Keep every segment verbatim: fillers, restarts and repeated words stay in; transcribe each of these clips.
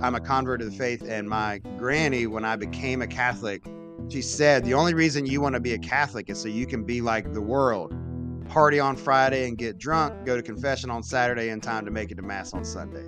I'm a convert to the faith, and my granny, when I became a Catholic, she said, the only reason you want to be a Catholic is so you can be like the world. Party on Friday and get drunk, go to confession on Saturday in time to make it to Mass on Sunday.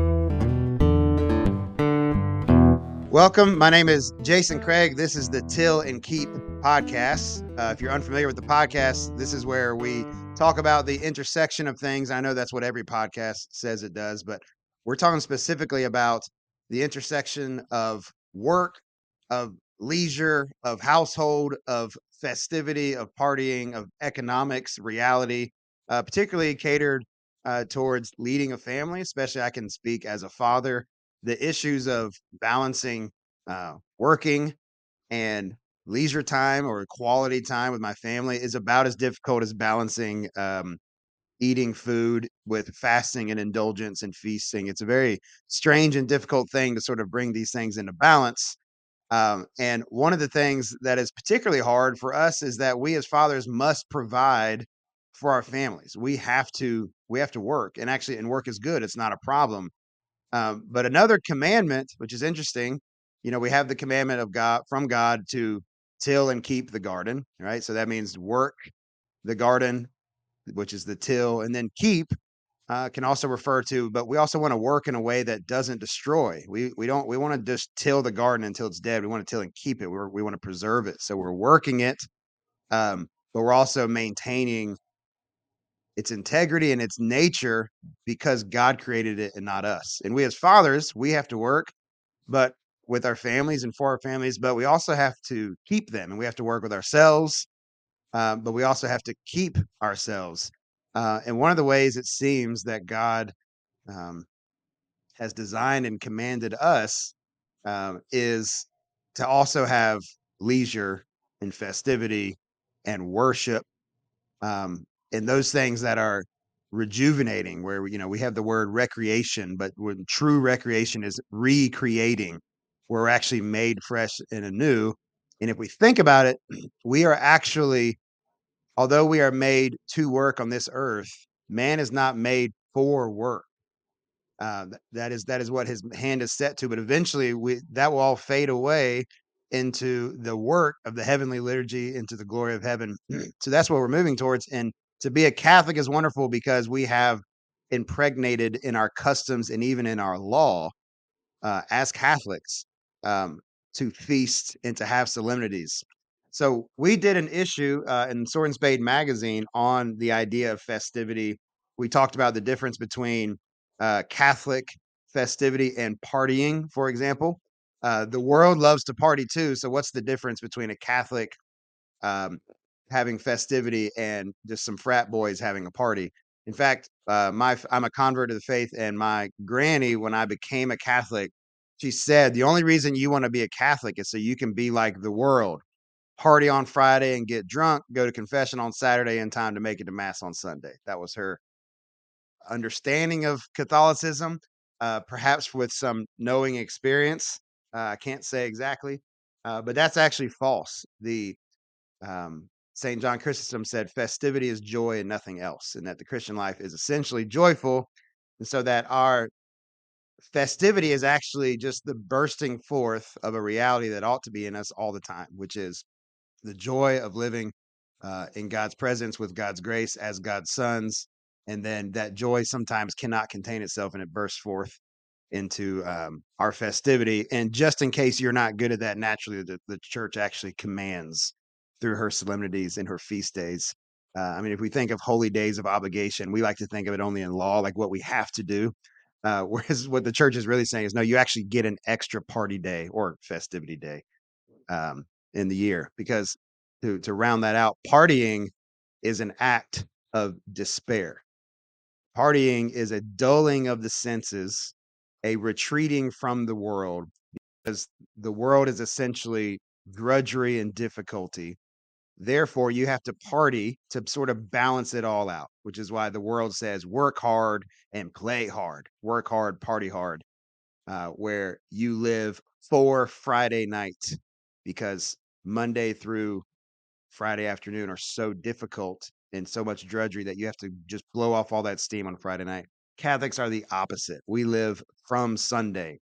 Welcome. My name is Jason Craig. This is the Till and Keep podcast. Uh, if you're unfamiliar with the podcast, this is where we talk about the intersection of things. I know that's what every podcast says it does, but we're talking specifically about the intersection of work, of leisure, of household, of festivity, of partying, of economics, reality, uh, particularly catered uh, towards leading a family. Especially I can speak as a father, the issues of balancing uh, working and leisure time or quality time with my family is about as difficult as balancing um, eating food with fasting and indulgence and feasting. It's a very strange and difficult thing to sort of bring these things into balance. Um, and one of the things that is particularly hard for us is that we as fathers must provide for our families. We have to we have to work, and actually, and work is good. It's not a problem. Um, but another commandment, which is interesting, you know, we have the commandment of God from God to till and keep the garden, right? So that means work the garden, which is the till, and then keep uh, can also refer to, but we also want to work in a way that doesn't destroy. We we don't we want to just till the garden until it's dead. We want to till and keep it. We're, we want to preserve it. So we're working it, um, but we're also maintaining its integrity and its nature because God created it and not us. And we as fathers, we have to work, but with our families and for our families, but we also have to keep them, and we have to work with ourselves, uh, but we also have to keep ourselves. Uh, and one of the ways it seems that God um, has designed and commanded us um, is to also have leisure and festivity and worship, um, and those things that are rejuvenating, where you know we have the word recreation, but when true recreation is recreating, where we're actually made fresh and anew. And if we think about it, we are actually, although we are made to work on this earth, man is not made for work. Uh, th- that is that is what his hand is set to, but eventually we that will all fade away into the work of the heavenly liturgy, into the glory of heaven. So that's what we're moving towards. And to be a Catholic is wonderful because we have impregnated in our customs and even in our law uh, as Catholics um, to feast and to have solemnities. So we did an issue uh, in Sword and Spade magazine on the idea of festivity. We talked about the difference between uh, Catholic festivity and partying, for example. Uh, the world loves to party too. So what's the difference between a Catholic um, having festivity and just some frat boys having a party? In fact, uh, my I'm a convert to the faith, and my granny, when I became a Catholic, she said, the only reason you want to be a Catholic is so you can be like the world. Party on Friday and get drunk, go to confession on Saturday in time to make it to Mass on Sunday. That was her understanding of Catholicism, uh, perhaps with some knowing experience. Uh, I can't say exactly, uh, but that's actually false. The um, Saint John Chrysostom said, festivity is joy and nothing else, and that the Christian life is essentially joyful. And so that our festivity is actually just the bursting forth of a reality that ought to be in us all the time, which is the joy of living uh, in God's presence with God's grace as God's sons. And then that joy sometimes cannot contain itself and it bursts forth into um, our festivity. And just in case you're not good at that naturally, the, the church actually commands through her solemnities and her feast days. Uh, I mean, if we think of holy days of obligation, we like to think of it only in law, like what we have to do. Uh, whereas what the church is really saying is, no, you actually get an extra party day or festivity day um, in the year, because to to round that out, partying is an act of despair. Partying is a dulling of the senses, a retreating from the world, because the world is essentially drudgery and difficulty. Therefore, you have to party to sort of balance it all out, which is why the world says work hard and play hard, work hard, party hard, uh, where you live for Friday night because Monday through Friday afternoon are so difficult and so much drudgery that you have to just blow off all that steam on Friday night. Catholics are the opposite. We live from Sunday.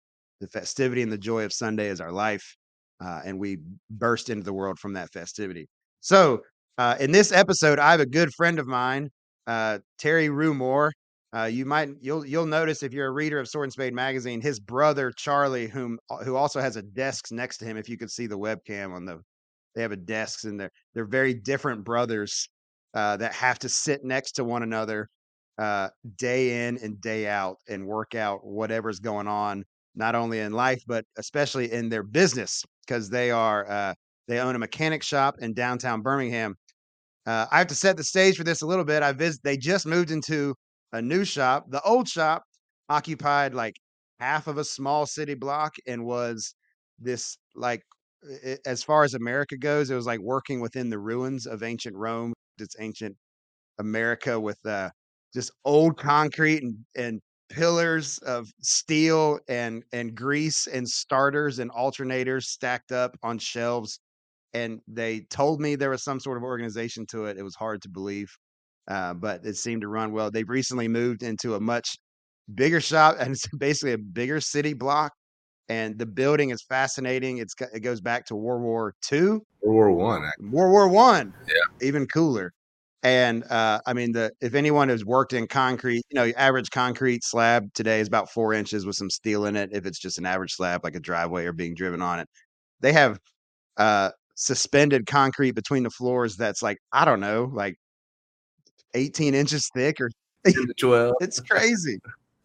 the festivity and the joy of Sunday is our life. Uh, and we burst into the world from that festivity. So, uh, in this episode, I have a good friend of mine, uh, Terry Rumore. Uh, you might you'll you'll notice if you're a reader of Sword and Spade magazine, his brother Charlie, whom who also has a desk next to him. If you could see the webcam on the, they have a desks and they're they're very different brothers uh, that have to sit next to one another uh, day in and day out and work out whatever's going on, not only in life but especially in their business, because they are uh, they own a mechanic shop in downtown Birmingham. Uh, I have to set the stage for this a little bit. I visit. They just moved into a new shop. The old shop occupied like half of a small city block and was this like, i- as far as America goes, it was like working within the ruins of ancient Rome. It's ancient America with uh, just old concrete and and pillars of steel and and grease and starters and alternators stacked up on shelves, and they told me there was some sort of organization to it. It was hard to believe, uh, but it seemed to run well. They've recently moved into a much bigger shop, and it's basically a bigger city block. And the building is fascinating. It's it goes back to World War Two, World War One. World War One, Yeah. even cooler. And uh, I mean, the if anyone has worked in concrete, you know, your average concrete slab today is about four inches with some steel in it. If it's just an average slab, like a driveway or being driven on it, they have uh, suspended concrete between the floors that's like, I don't know, like eighteen inches thick or ten to twelve. it's crazy.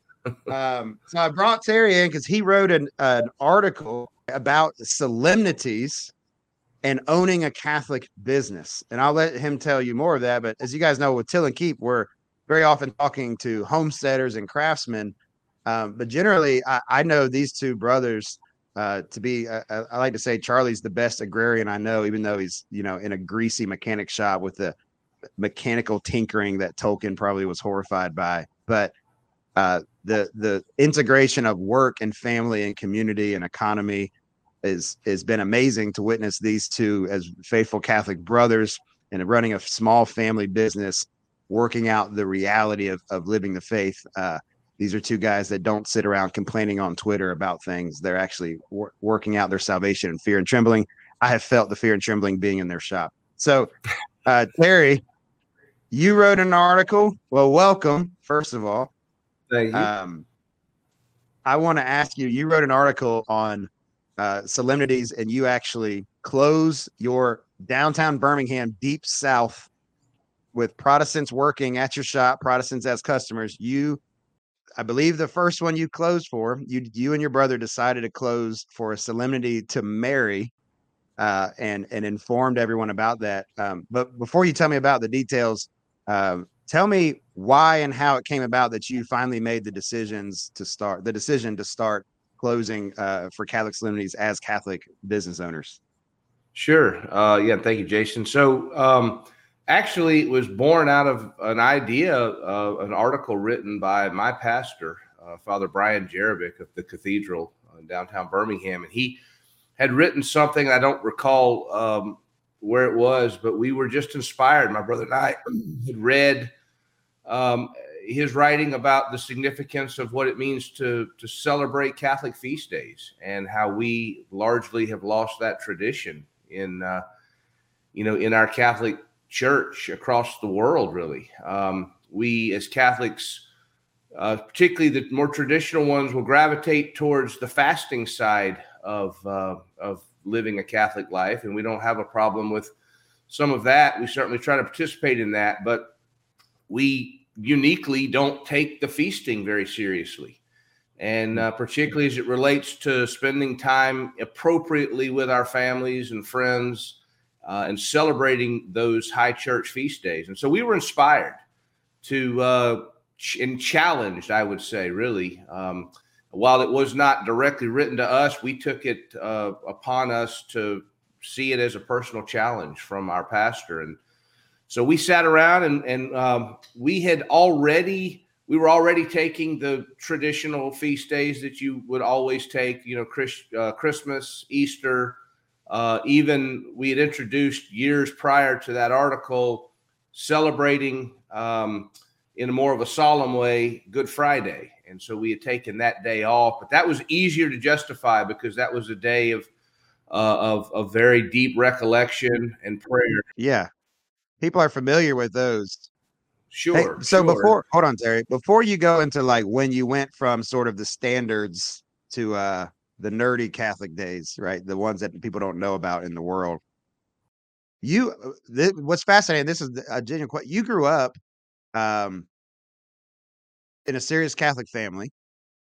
Um, so I brought Terry in because he wrote an, an article about solemnities and owning a Catholic business. And I'll let him tell you more of that. But as you guys know, with Till and Keep, we're very often talking to homesteaders and craftsmen. Um, but generally, I, I know these two brothers uh, to be, uh, I like to say Charlie's the best agrarian I know, even though he's, you know, in a greasy mechanic shop with the mechanical tinkering that Tolkien probably was horrified by. But uh, the the integration of work and family and community and economy is has been amazing to witness these two as faithful Catholic brothers and running a small family business, working out the reality of, of living the faith. Uh, these are two guys that don't sit around complaining on Twitter about things. They're actually wor- working out their salvation in fear and trembling. I have felt the fear and trembling being in their shop. So, uh, Terry, you wrote an article. Well, welcome, first of all. Thank you. Um, I want to ask you, you wrote an article on uh, solemnities, and you actually close your downtown Birmingham deep south with Protestants working at your shop, Protestants as customers. You, I believe the first one you closed for, you you and your brother decided to close for a solemnity to Mary, uh, and and informed everyone about that. Um, but before you tell me about the details, um, tell me why and how it came about that you finally made the decisions to start the decision to start closing uh, for Catholic solemnities as Catholic business owners. Sure. Uh, yeah. Thank you, Jason. So, um, actually, it was born out of an idea, uh, an article written by my pastor, uh, Father Brian Jerebick of the Cathedral in downtown Birmingham, and he had written something. I don't recall um, where it was, but we were just inspired. My brother and I had read um, his writing about the significance of what it means to to celebrate Catholic feast days and how we largely have lost that tradition in uh, you know in our Catholic Church across the world. Really, um, we as Catholics, uh, particularly the more traditional ones, will gravitate towards the fasting side of uh, of living a Catholic life, and we don't have a problem with some of that. We certainly try to participate in that, but we uniquely don't take the feasting very seriously. And uh, particularly as it relates to spending time appropriately with our families and friends uh, and celebrating those high church feast days. And so we were inspired to uh, ch- and challenged, I would say, really. Um, while it was not directly written to us, we took it uh, upon us to see it as a personal challenge from our pastor. And so we sat around and, and um, we had already, we were already taking the traditional feast days that you would always take, you know, Chris, uh, Christmas, Easter, uh, even we had introduced years prior to that article, celebrating um, in a more of a solemn way, Good Friday. And so we had taken that day off, but that was easier to justify because that was a day of uh, of, of very deep recollection and prayer. Yeah. People are familiar with those. Sure. Hey, so sure. before, hold on, Terry, before you go into like when you went from sort of the standards to uh, the nerdy Catholic days, right? The ones that people don't know about in the world. You, th- what's fascinating, this is a genuine question. You grew up um, in a serious Catholic family.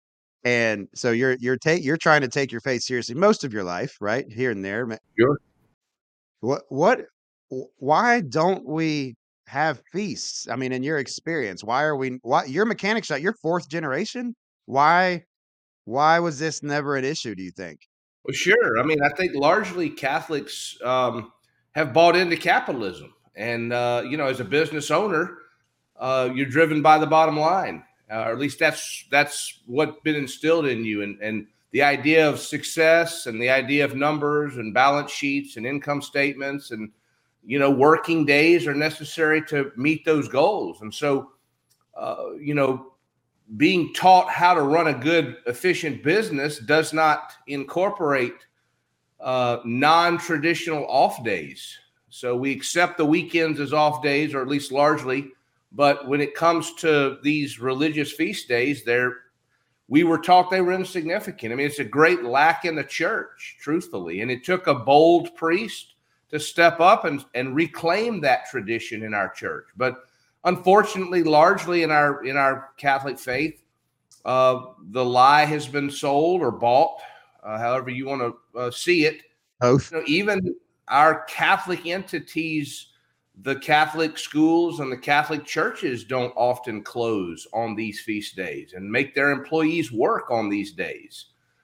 And so you're you're take you're trying to take your faith seriously most of your life, right? Here and there. Sure. What what why don't we have feasts? I mean, in your experience, why are we why your mechanic shop, you're fourth generation? Why why was this never an issue, do you think? Well, sure. I mean, I think largely Catholics um, have bought into capitalism. And, uh, you know, as a business owner, uh, you're driven by the bottom line, uh, or at least that's that's what's been instilled in you. And, and the idea of success and the idea of numbers and balance sheets and income statements and, you know, working days are necessary to meet those goals. And so, uh, you know, being taught how to run a good, efficient business does not incorporate uh, non-traditional off days. So we accept the weekends as off days, or at least largely. But when it comes to these religious feast days, they're, we were taught they were insignificant. I mean, it's a great lack in the church, truthfully. And it took a bold priest to step up and, and reclaim that tradition in our church. But unfortunately, largely in our in our Catholic faith, uh, the lie has been sold or bought, uh, however you want to uh, see it. Both. You know, even our Catholic entities, the Catholic schools and the Catholic churches don't often close on these feast days and make their employees work on these days.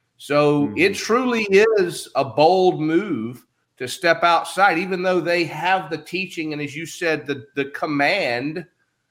So mm-hmm. it truly is a bold move to step outside, even though they have the teaching and, as you said, the, the command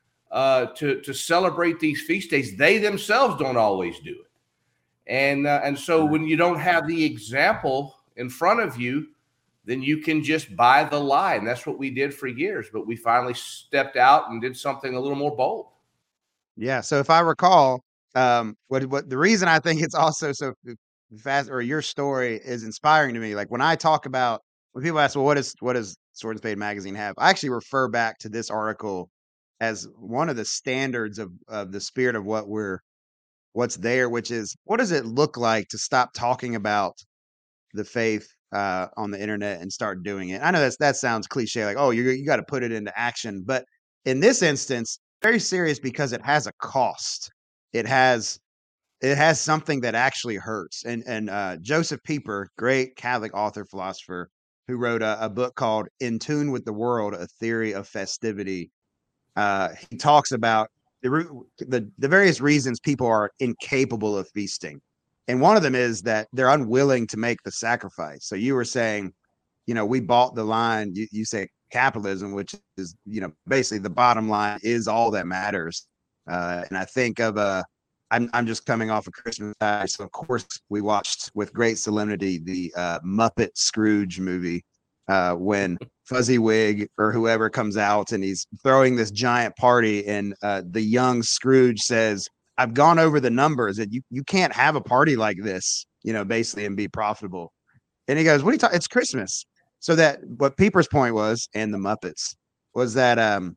uh, to, to celebrate these feast days. They themselves don't always do it. And, uh, and so when you don't have the example in front of you, then you can just buy the lie. And that's what we did for years. But we finally stepped out and did something a little more bold. Yeah. So if I recall, um, what what the reason I think it's also so fast, or your story is inspiring to me. Like when I talk about, when people ask, well, what is what does Sword and Spade magazine have? I actually refer back to this article as one of the standards of of the spirit of what we're what's there, which is, what does it look like to stop talking about the faith uh, on the internet and start doing it? I know that's that sounds cliche, like, oh, you you got to put it into action, but in this instance, very serious because it has a cost. It has it has something that actually hurts. And and uh, Joseph Pieper, great Catholic author, philosopher, who wrote a, a book called "In Tune with the World: A Theory of Festivity." Uh, he talks about the, the the various reasons people are incapable of feasting. And one of them is that they're unwilling to make the sacrifice. So you were saying, you know, we bought the line, you, you say capitalism, which is, you know, basically the bottom line is all that matters. Uh, and I think of, uh, I'm, I'm just coming off of Christmas Day. So, of course, we watched with great solemnity the uh, Muppet Scrooge movie uh, when Fuzzy-Wig or whoever comes out and he's throwing this giant party. And uh, the young Scrooge says, I've gone over the numbers and you, you can't have a party like this, you know, basically, and be profitable. And he goes, what are you talking? It's Christmas. So that what Pieper's point was, and the Muppets, was that um,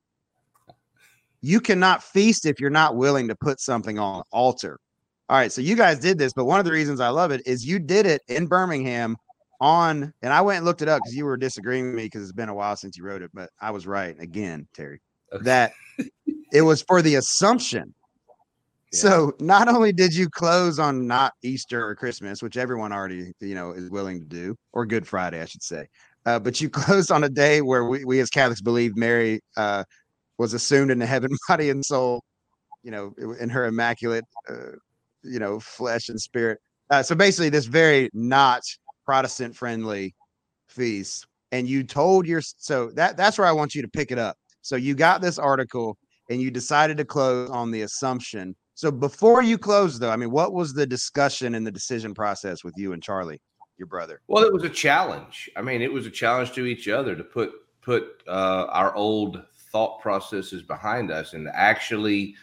you cannot feast if you're not willing to put something on altar. All right. So you guys did this, but one of the reasons I love it is you did it in Birmingham on, and I went and looked it up because you were disagreeing with me because it's been a while since you wrote it, but I was right again, Terry, okay. that it was for the Assumption. Yeah. So not only did you close on not Easter or Christmas, which everyone already, you know, is willing to do, or Good Friday, I should say, uh, but you closed on a day where we, we as Catholics believe Mary uh, was assumed into heaven, body and soul, you know, in her immaculate, uh, you know, flesh and spirit. Uh, so basically this very not Protestant friendly feast. And you told your, so that that's where I want you to pick it up. So you got this article and you decided to close on the Assumption. So before you closed, though, I mean, what was the discussion and the decision process with you and Charlie, your brother? Well, it was a challenge. I mean, it was a challenge to each other to put put uh, our old thought processes behind us and actually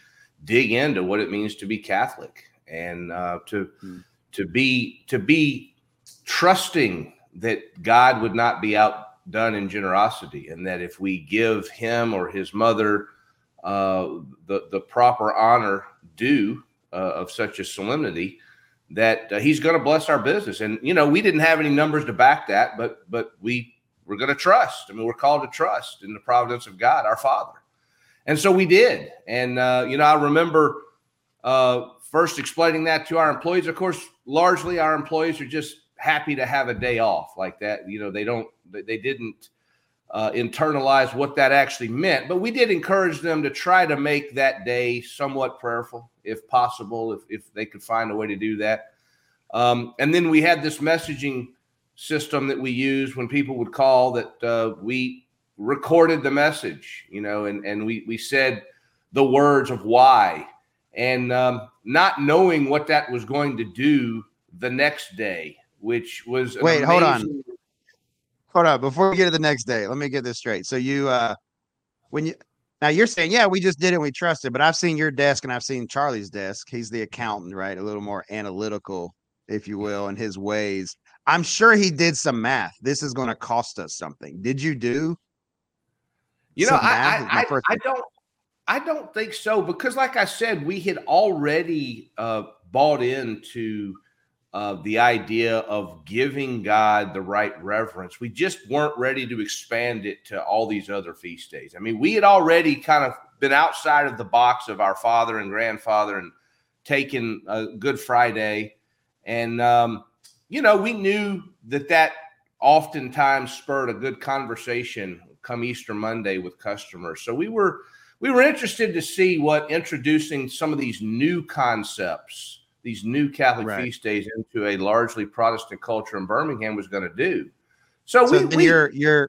dig into what it means to be Catholic and uh, to Hmm. to be to be trusting that God would not be outdone in generosity, and that if we give him or his mother uh, the the proper honor due uh, of such a solemnity, that uh, he's going to bless our business. And you know, we didn't have any numbers to back that, but but we were going to trust. I mean, we're called to trust in the providence of God, our Father, and so we did. And uh, you know, I remember uh, first explaining that to our employees. Of course, largely our employees are just happy to have a day off like that. You know, they don't, they didn't uh, internalize what that actually meant, but we did encourage them to try to make that day somewhat prayerful, if possible, if, if they could find a way to do that. Um, and then we had this messaging system that we used when people would call, that uh, we recorded the message, you know, and, and we, we said the words of why, and um, not knowing what that was going to do the next day, which was Wait, amazing- hold on. Hold on. Before we get to the next day, let me get this straight. So you, uh, when you, now you're saying, yeah, we just did it and we trusted, but I've seen your desk and I've seen Charlie's desk. He's the accountant, right? A little more analytical, if you will, in his ways. I'm sure he did some math. This is going to cost us something. Did you do? You know, some math? I, I, My first I, I don't, I don't think so, because like I said, we had already uh, bought into Uh, the idea of giving God the right reverence. We just weren't ready to expand it to all these other feast days. I mean, we had already kind of been outside of the box of our father and grandfather and taken a Good Friday. And, um, you know, we knew that that oftentimes spurred a good conversation come Easter Monday with customers. So we were, we were interested to see what introducing some of these new concepts, these new Catholic Right. feast days into a largely Protestant culture in Birmingham was going to do. So, So we, then we your your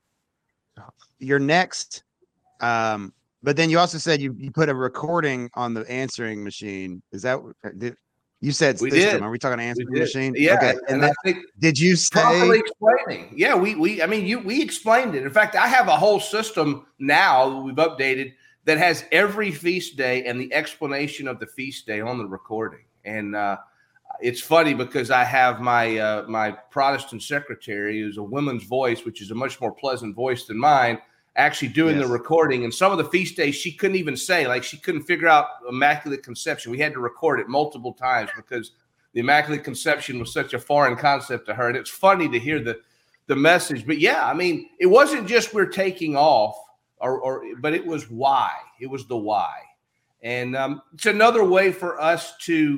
your next, um, but then you also said you, you put a recording on the answering machine. Is that did, you said We system? did. Are we talking we answering did. machine? Yeah. Okay. And, And and then I think did you say properly explaining. Yeah, we, we, I mean, you, we explained it. In fact, I have a whole system now that we've updated that has every feast day and the explanation of the feast day on the recording. And, uh, it's funny because I have my uh, my Protestant secretary, who's a woman's voice, which is a much more pleasant voice than mine, actually doing Yes. the recording. And some of the feast days she couldn't even say, like she couldn't figure out Immaculate Conception. We had to record it multiple times because the Immaculate Conception was such a foreign concept to her. And it's funny to hear the the message. But yeah, I mean, it wasn't just we're taking off, or, or but it was why. It was the why. And um, it's another way for us to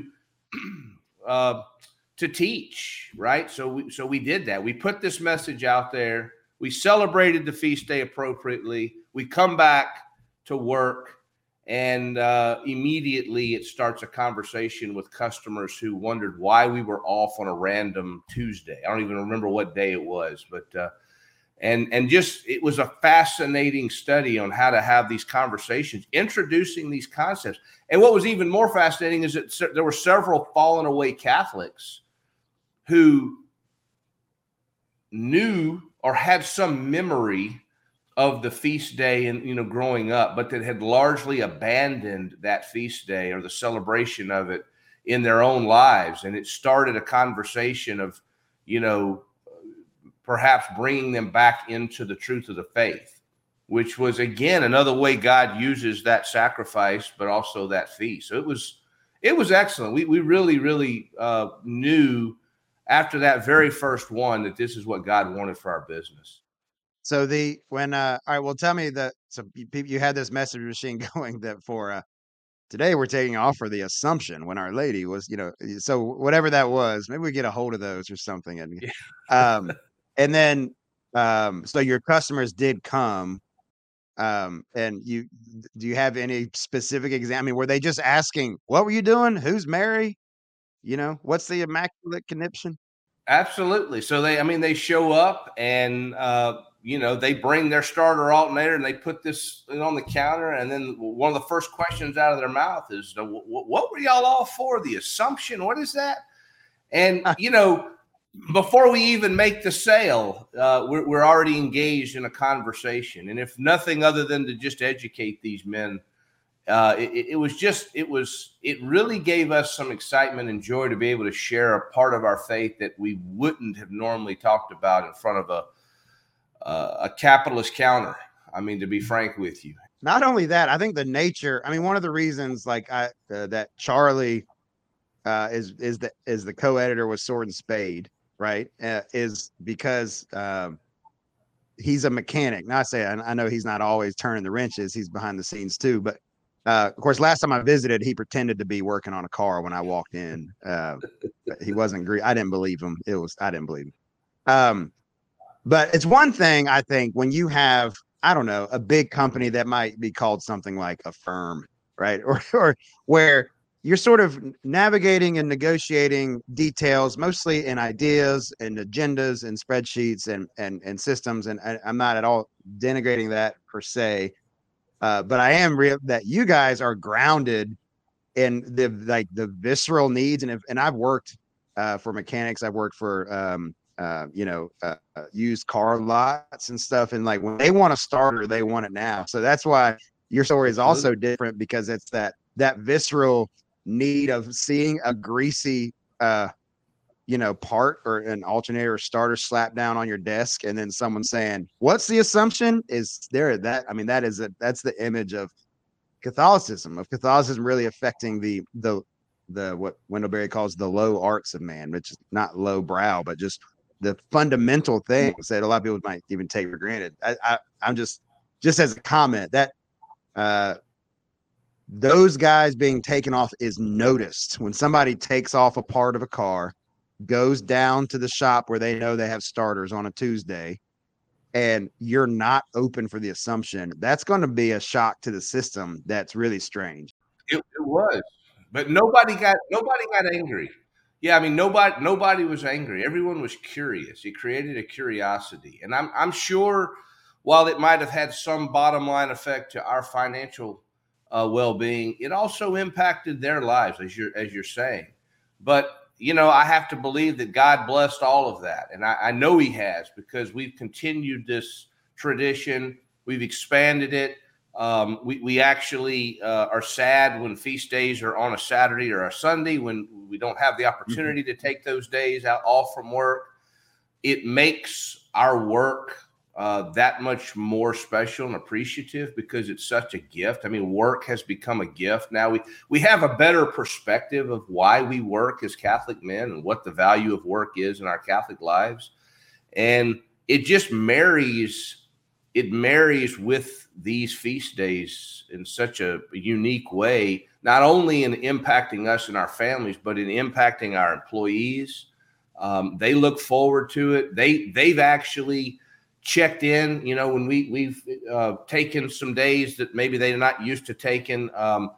Uh, to teach, right? So we, so we did that. We put this message out there. We celebrated the feast day appropriately. We come back to work, and uh, immediately it starts a conversation with customers who wondered why we were off on a random Tuesday. I don't even remember what day it was, but uh, and and just it was a fascinating study on how to have these conversations, introducing these concepts. And what was even more fascinating is that there were several fallen away Catholics who knew or had some memory of the feast day and, you know, growing up, but that had largely abandoned that feast day or the celebration of it in their own lives. And it started a conversation of, you know, perhaps bringing them back into the truth of the faith, which was, again, another way God uses that sacrifice, but also that feast. So it was, it was excellent. We we really, really uh, knew after that very first one that this is what God wanted for our business. so the when uh all right, well tell me that so you, you had this message machine going that for uh today we're taking off for the Assumption when Our Lady was, you know, so whatever that was, maybe we get a hold of those or something. And Yeah. um and then um so your customers did come. Um, and you do you have any specific exam? I mean, were they just asking, what were you doing? Who's Mary? You know, what's the Immaculate Conception? Absolutely. So they, I mean, they show up and, uh, you know, they bring their starter alternator and they put this on the counter. And then one of the first questions out of their mouth is, what were y'all all for? The Assumption? What is that? And, you know, before we even make the sale, uh, we're, we're already engaged in a conversation. And if nothing other than to just educate these men uh, it, it was just, it was, it really gave us some excitement and joy to be able to share a part of our faith that we wouldn't have normally talked about in front of a, uh, a capitalist counter. I mean, to be frank with you. Not only that, I think the nature, I mean, one of the reasons like I, uh, that Charlie uh, is, is the, is the co-editor with Sword and Spade, right. Uh, is because, um, he's a mechanic. Now I say, I, I know he's not always turning the wrenches. He's behind the scenes too, but Uh, of course, last time I visited, he pretended to be working on a car when I walked in. Uh, he wasn't great. I didn't believe him. It was, I didn't believe him. Um, but it's one thing, I think, when you have, I don't know, a big company that might be called something like a firm, right? Or, or where you're sort of navigating and negotiating details, mostly in ideas and agendas and spreadsheets and, and, and systems. And I, I'm not at all denigrating that per se. Uh, but I am real that you guys are grounded in the like the visceral needs, and if, and I've worked uh, for mechanics, I've worked for um, uh, you know uh, uh, used car lots and stuff, and like when they want a starter, they want it now. So that's why your story is also different, because it's that that visceral need of seeing a greasy uh, you know, part or an alternator or starter slap down on your desk, and then someone saying, "What's the assumption?" Is there that? I mean, that is a, that's the image of Catholicism, of Catholicism really affecting the the the what Wendell Berry calls the low arts of man, which is not low brow, but just the fundamental things that a lot of people might even take for granted. I, I I'm just just as a comment that uh, those guys being taken off is noticed when somebody takes off a part of a car, goes down to the shop where they know they have starters on a Tuesday, and you're not open for the assumption. That's going to be a shock to the system. That's really strange. It, it was, but nobody got nobody got angry. Yeah, I mean, nobody nobody was angry. Everyone was curious. It created a curiosity, and I'm I'm sure while it might have had some bottom line effect to our financial uh, well-being, it also impacted their lives, as you're as you're saying. But you know, I have to believe that God blessed all of that. And I, I know he has, because we've continued this tradition. We've expanded it. Um, we, we actually uh, are sad when feast days are on a Saturday or a Sunday, when we don't have the opportunity mm-hmm. to take those days out off from work. It makes our work uh, that much more special and appreciative, because it's such a gift. I mean, work has become a gift. Now we, we have a better perspective of why we work as Catholic men and what the value of work is in our Catholic lives. And it just marries, it marries with these feast days in such a unique way, not only in impacting us and our families, but in impacting our employees. Um, they look forward to it. They, they've actually checked in, you know, when we, we've uh, taken some days that maybe they're not used to taking, um,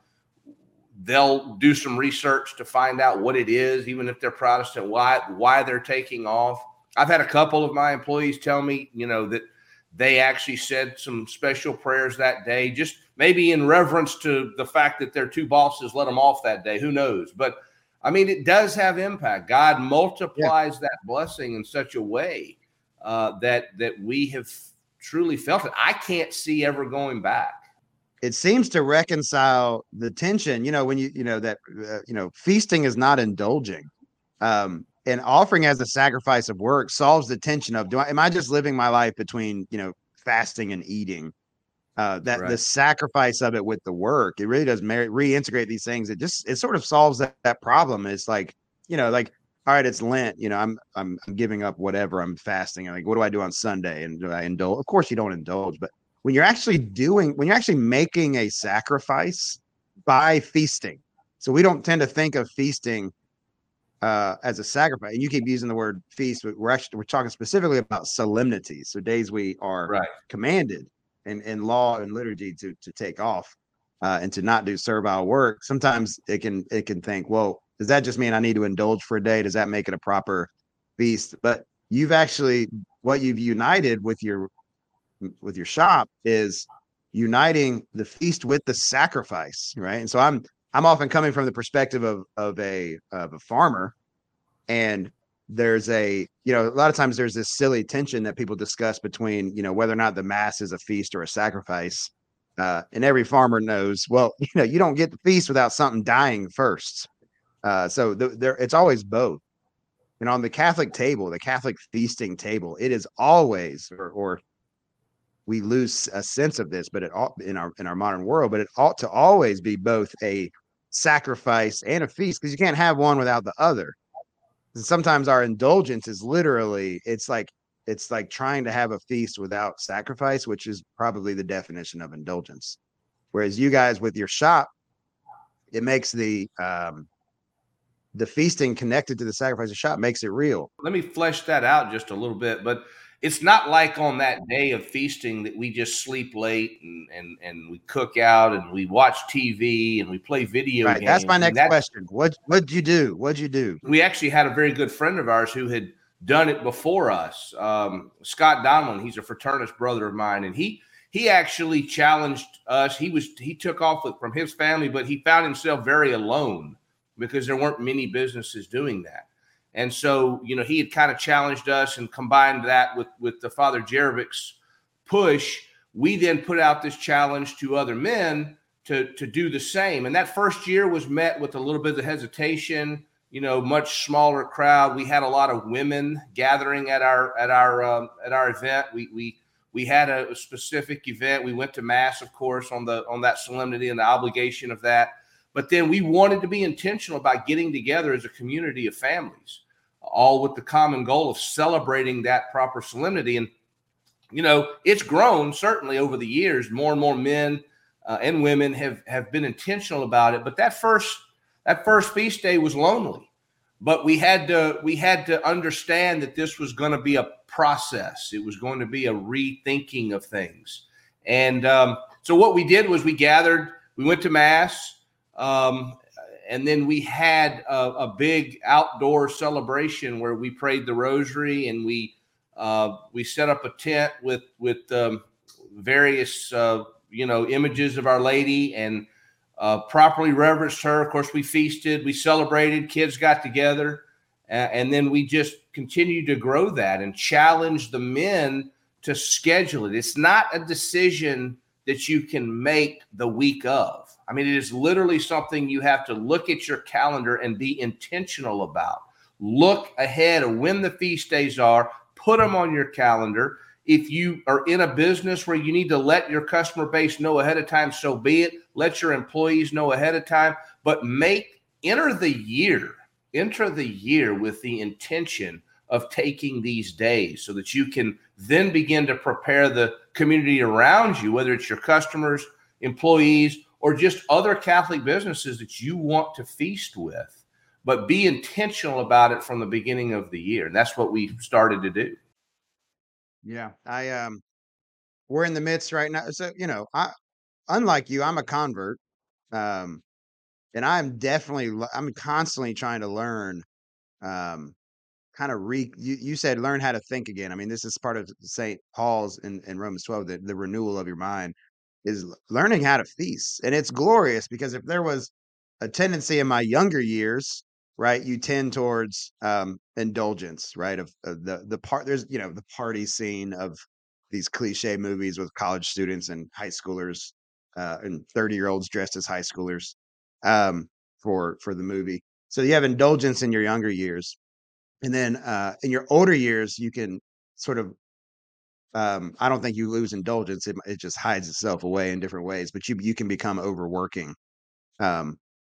they'll do some research to find out what it is, even if they're Protestant, why, why they're taking off. I've had a couple of my employees tell me, you know, that they actually said some special prayers that day, just maybe in reverence to the fact that their two bosses let them off that day. Who knows? But I mean, it does have impact. God multiplies yeah. that blessing in such a way Uh, that that we have truly felt it. I can't see ever going back. It seems to reconcile the tension, you know, when you, you know, that, uh, you know, feasting is not indulging. Um, and offering as a sacrifice of work solves the tension of, do I, am I just living my life between, you know, fasting and eating? Uh, that right. The sacrifice of it with the work, it really does mar- reintegrate these things. It just, it sort of solves that, that problem. It's like, you know, like, all right, it's Lent, you know, I'm, I'm, I'm giving up whatever, I'm fasting. I'm like, what do I do on Sunday? And do I indulge? Of course you don't indulge, but when you're actually doing, when you're actually making a sacrifice by feasting. So we don't tend to think of feasting uh, as a sacrifice. And you keep using the word feast, but we're actually, we're talking specifically about solemnities. So days we are right. commanded in, in law and liturgy to, to take off uh, and to not do servile work. Sometimes it can, it can think, well, does that just mean I need to indulge for a day? Does that make it a proper feast? But you've actually, what you've united with your, with your shop is uniting the feast with the sacrifice, right? And so I'm, I'm often coming from the perspective of, of a, of a farmer, and there's a, you know, a lot of times there's this silly tension that people discuss between, you know, whether or not the mass is a feast or a sacrifice. Uh, and every farmer knows, well, you know, you don't get the feast without something dying first. Uh, so the, there, it's always both. And on the Catholic table, the Catholic feasting table, it is always, or, or we lose a sense of this, but it ought in our in our modern world, but it ought to always be both a sacrifice and a feast, because you can't have one without the other. And sometimes our indulgence is literally, it's like it's like trying to have a feast without sacrifice, which is probably the definition of indulgence. Whereas you guys with your shop, it makes the um the feasting connected to the sacrifice of shop makes it real. Let me flesh that out just a little bit, but it's not like on that day of feasting that we just sleep late and and, and we cook out and we watch T V and we play video Right. games. That's my And next that's, question. What what'd you do? What'd you do? we actually had a very good friend of ours who had done it before us, um, Scott Donlin. He's a fraternist brother of mine, and he he actually challenged us. He was he took off with, from his family, but he found himself very alone because there weren't many businesses doing that. And so, you know, he had kind of challenged us and combined that with, with the Father Jerevic's push. We then put out this challenge to other men to, to do the same. And that first year was met with a little bit of hesitation, you know, much smaller crowd. We had a lot of women gathering at our, at our, um, at our event. We, we, we had a, a specific event. We went to mass, of course, on the, on that solemnity and the obligation of that. But then we wanted to be intentional about getting together as a community of families, all with the common goal of celebrating that proper solemnity. And, you know, it's grown certainly over the years. More and more men uh, and women have, have been intentional about it. But that first that first feast day was lonely. But we had to we had to understand that this was going to be a process. It was going to be a rethinking of things. And um, so what we did was we gathered, we went to mass. Um, and then we had a, a big outdoor celebration where we prayed the rosary, and we uh, we set up a tent with with um, various uh, you know images of Our Lady, and uh, properly reverenced her. Of course, we feasted, we celebrated, kids got together, uh, and then we just continued to grow that and challenge the men to schedule it. It's not a decision that you can make the week of. I mean, it is literally something you have to look at your calendar and be intentional about. Look ahead of when the feast days are, put them on your calendar. If you are in a business where you need to let your customer base know ahead of time, so be it. Let your employees know ahead of time, but make, enter the year, enter the year with the intention of taking these days so that you can then begin to prepare the community around you, whether it's your customers, employees, or just other Catholic businesses that you want to feast with, but be intentional about it from the beginning of the year. And that's what we started to do. Yeah. I, um, we're in the midst right now. So, you know, I, unlike you, I'm a convert. Um, and I'm definitely, I'm constantly trying to learn, um, kind of re you, you said learn how to think again. I mean, this is part of Saint Paul's in, in Romans twelve, the, the renewal of your mind is learning how to feast. And it's glorious because if there was a tendency in my younger years, right, you tend towards um indulgence, right? Of, of the the part there's you know the party scene of these cliche movies with college students and high schoolers uh and thirty year olds dressed as high schoolers um for for the movie. So you have indulgence in your younger years. And then uh in your older years, you can sort of um, I don't think you lose indulgence. It, it just hides itself away in different ways, but you you can become overworking. Um,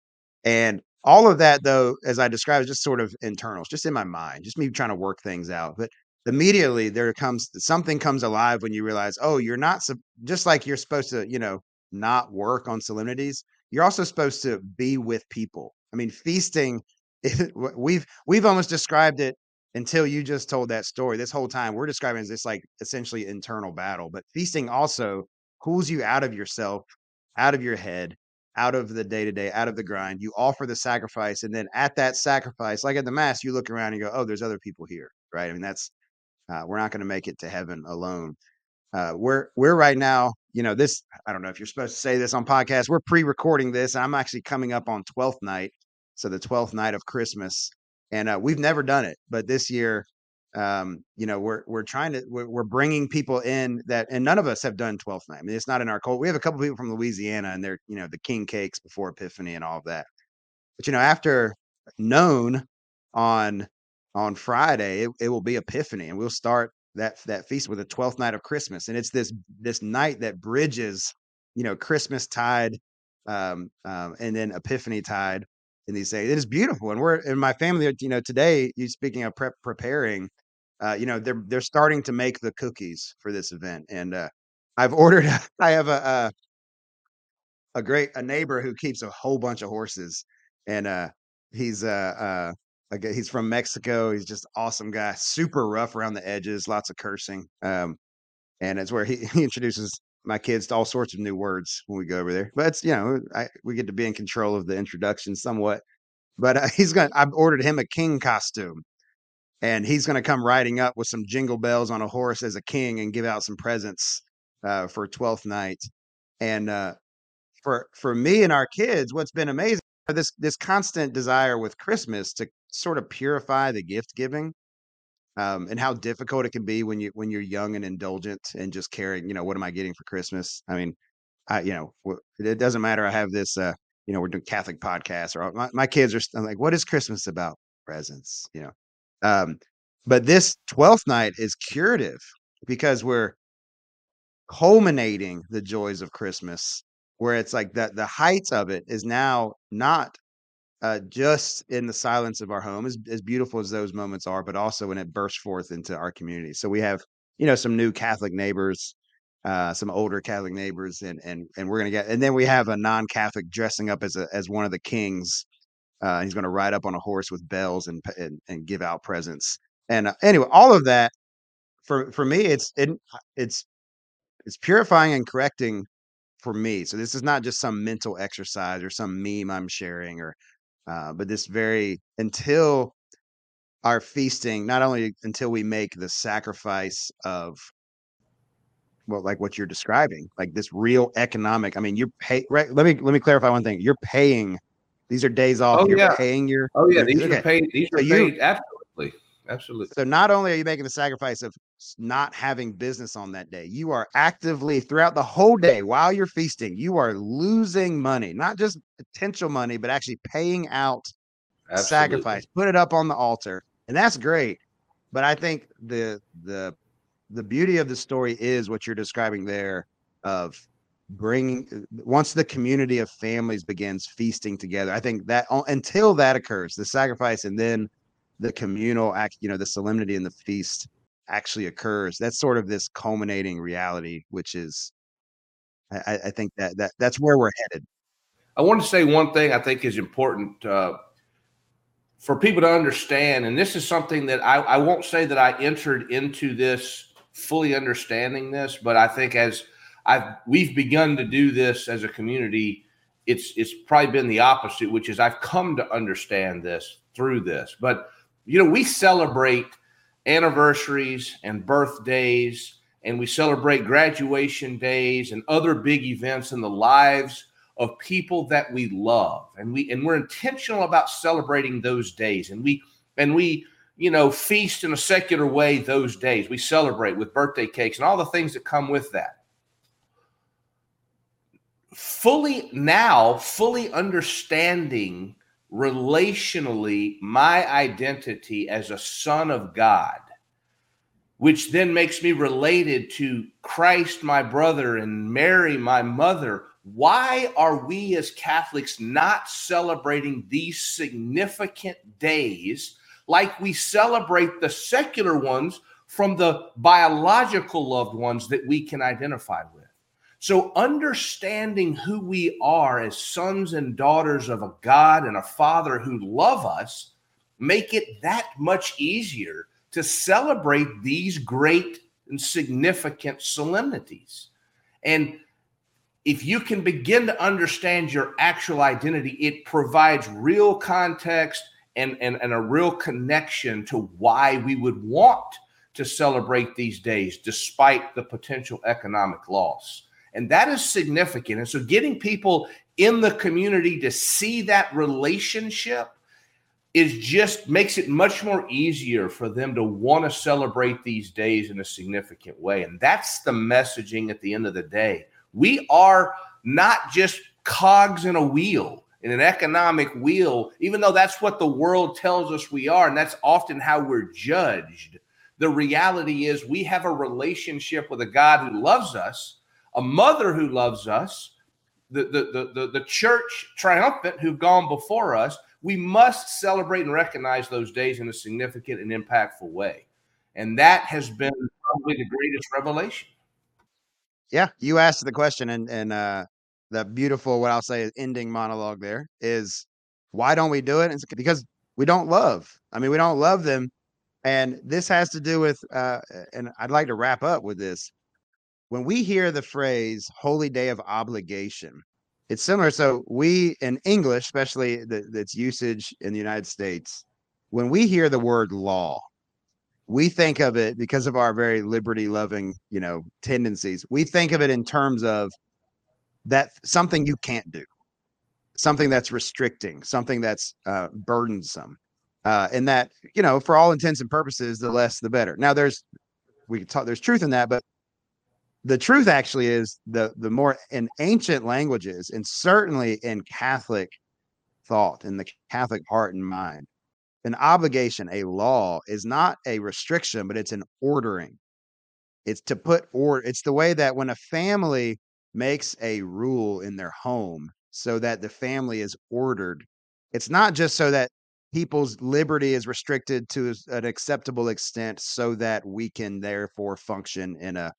and all of that, though, as I described, is just sort of internal. It's just in my mind, just me trying to work things out. But immediately there comes something comes alive when you realize, oh, you're not sup- just like you're supposed to, you know, not work on solemnities. You're also supposed to be with people. I mean, feasting. we've we've almost described it until you just told that story. This whole time we're describing it as this like essentially internal battle, but feasting also pulls you out of yourself, out of your head, out of the day to day, out of the grind. You offer the sacrifice, and then at that sacrifice, like at the mass, you look around and you go, "Oh, there's other people here." Right? I mean, that's uh, we're not going to make it to heaven alone. Uh, we're we're right now, you know, this. I don't know if you're supposed to say this on podcast. We're pre-recording this. I'm actually coming up on twelfth night, so the twelfth night of Christmas, and uh, we've never done it, but this year Um, you know, we're we're trying to we're, we're bringing people in that, and none of us have done twelfth night. I mean, it's not in our cult. We have a couple people from Louisiana, and they're you know the king cakes before Epiphany and all of that. But you know, after noon on on Friday, it, it will be Epiphany, and we'll start that that feast with the twelfth night of Christmas, and it's this this night that bridges, you know, Christmas tide, um, um, and then Epiphany tide in these days. It is beautiful, and we're in my family. You know, today, you speaking of prep preparing, uh, you know, they're they're starting to make the cookies for this event, and uh, I've ordered. I have a, a a great a neighbor who keeps a whole bunch of horses, and uh he's uh uh like he's from Mexico. He's just awesome guy, super rough around the edges, lots of cursing. Um and it's where he, he introduces my kids to all sorts of new words when we go over there. But it's you know, I we get to be in control of the introduction somewhat. But uh, he's gonna I've ordered him a king costume, and he's gonna come riding up with some jingle bells on a horse as a king and give out some presents uh for twelfth night. And uh for for me and our kids, what's been amazing are this this constant desire with Christmas to sort of purify the gift giving, um, and how difficult it can be when you when you're young and indulgent and just caring. You know, what am I getting for Christmas? I mean, I you know wh- it doesn't matter. I have this. Uh, you know, we're doing Catholic podcasts, or my, my kids are. I'm like, what is Christmas about? Presents. You know, um, but this twelfth night is curative because we're culminating the joys of Christmas, where it's like that the height of it is now not uh, just in the silence of our home, as, as beautiful as those moments are, but also when it bursts forth into our community. So we have, you know, some new Catholic neighbors, uh, some older Catholic neighbors, and and and we're gonna get, and then we have a non-Catholic dressing up as a as one of the kings. Uh, he's gonna ride up on a horse with bells and and, and give out presents. And uh, anyway, all of that for for me, it's it, it's it's purifying and correcting for me. So this is not just some mental exercise or some meme I'm sharing, or uh, but this very until our feasting, not only until we make the sacrifice of, well, like what you're describing, like this real economic. I mean, you're pay right. Let me let me clarify one thing. You're paying. These are days off. Oh You're yeah. paying your Oh yeah. your These are okay. paid. These So are you paid. Absolutely. Absolutely. So not only are you making the sacrifice of s- not having business on that day, you are actively throughout the whole day while you're feasting, you are losing money, not just potential money, but actually paying out sacrifice, Absolutely. put it up on the altar. And that's great. But I think the the the beauty of the story is what you're describing there of bringing once the community of families begins feasting together. I think that until that occurs, the sacrifice and then the communal act, you know, the solemnity and the feast actually occurs. That's sort of this culminating reality, which is, I, I think that that that's where we're headed. I want to say one thing I think is important uh, for people to understand, and this is something that I, I won't say that I entered into this fully understanding this, but I think as I've we've begun to do this as a community, it's it's probably been the opposite, which is I've come to understand this through this. But you know, we celebrate anniversaries and birthdays, and we celebrate graduation days and other big events in the lives of people that we love, and we and we're intentional about celebrating those days, and we and we you know feast in a secular way those days. We celebrate with birthday cakes and all the things that come with that. Fully now, fully understanding relationally my identity as a son of God, which then makes me related to Christ, my brother, and Mary, my mother. Why are we as Catholics not celebrating these significant days like we celebrate the secular ones from the biological loved ones that we can identify with? So understanding who we are as sons and daughters of a God and a Father who love us make it that much easier to celebrate these great and significant solemnities. And if you can begin to understand your actual identity, it provides real context and, and, and a real connection to why we would want to celebrate these days despite the potential economic loss. And that is significant. And so getting people in the community to see that relationship is just makes it much more easier for them to want to celebrate these days in a significant way. And that's the messaging at the end of the day. We are not just cogs in a wheel, in an economic wheel, even though that's what the world tells us we are, and that's often how we're judged. The reality is we have a relationship with a God who loves us, a mother who loves us, the, the, the, the, the church triumphant who've gone before us. We must celebrate and recognize those days in a significant and impactful way. And that has been probably the greatest revelation. Yeah, you asked the question, and and uh, the beautiful, what I'll say, is ending monologue there is, why don't we do it? It's because we don't love. I mean, we don't love them. And this has to do with, uh, and I'd like to wrap up with this. When we hear the phrase holy day of obligation, it's similar. So we, in English, especially the, its usage in the United States, when we hear the word law, we think of it, because of our very liberty loving, you know, tendencies. We think of it in terms of that something you can't do, something that's restricting, something that's uh, burdensome. Uh, and that, you know, for all intents and purposes, the less, the better. Now there's, we can talk, there's truth in that, but the truth actually is the, the more in ancient languages, and certainly in Catholic thought, in the Catholic heart and mind, an obligation, a law, is not a restriction, but it's an ordering. It's to put order. It's the way that when a family makes a rule in their home so that the family is ordered, it's not just so that people's liberty is restricted to an acceptable extent so that we can therefore function in a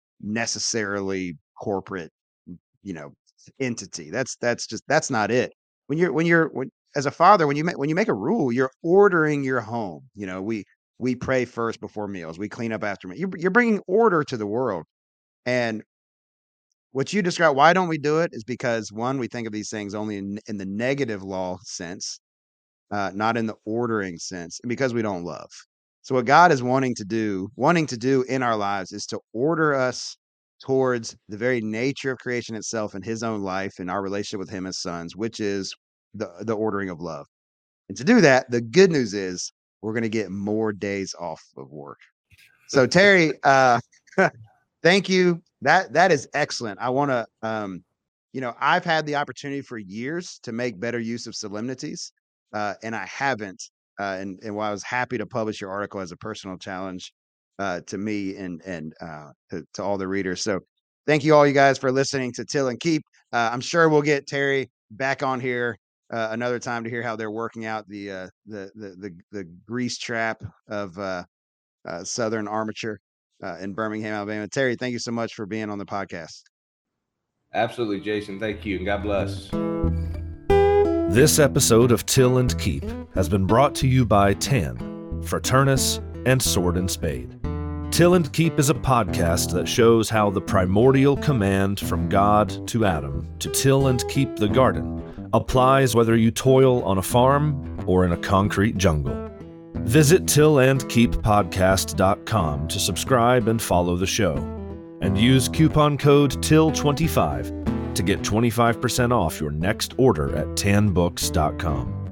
necessarily corporate, you know, entity. That's that's just that's not it. When you're when you're when as a father, when you make when you make a rule, you're ordering your home. You know, we we pray first before meals. We clean up after meals. You're, you're bringing order to the world. And what you describe, why don't we do it, is because, one, we think of these things only in, in the negative law sense, uh, not in the ordering sense, and because we don't love. So what God is wanting to do, wanting to do in our lives, is to order us towards the very nature of creation itself and his own life and our relationship with him as sons, which is the, the ordering of love. And to do that, the good news is we're going to get more days off of work. So Terry, uh, thank you. That that is excellent. I want to, um, you know, I've had the opportunity for years to make better use of solemnities, uh, and I haven't. Uh, and and while I was happy to publish your article as a personal challenge uh, to me and and uh, to, to all the readers. So thank you all you guys for listening to Till and Keep. Uh, I'm sure we'll get Terry back on here uh, another time to hear how they're working out the uh, the, the the the grease trap of uh, uh, Southern Armature uh, in Birmingham, Alabama. Terry, thank you so much for being on the podcast. Absolutely, Jason. Thank you, and God bless. This episode of Till and Keep has been brought to you by Tan, Fraternus, and Sword and Spade. Till and Keep is a podcast that shows how the primordial command from God to Adam to till and keep the garden applies whether you toil on a farm or in a concrete jungle. Visit till and keep podcast dot com to subscribe and follow the show, and use coupon code till twenty-five to get twenty-five percent off your next order at tan books dot com.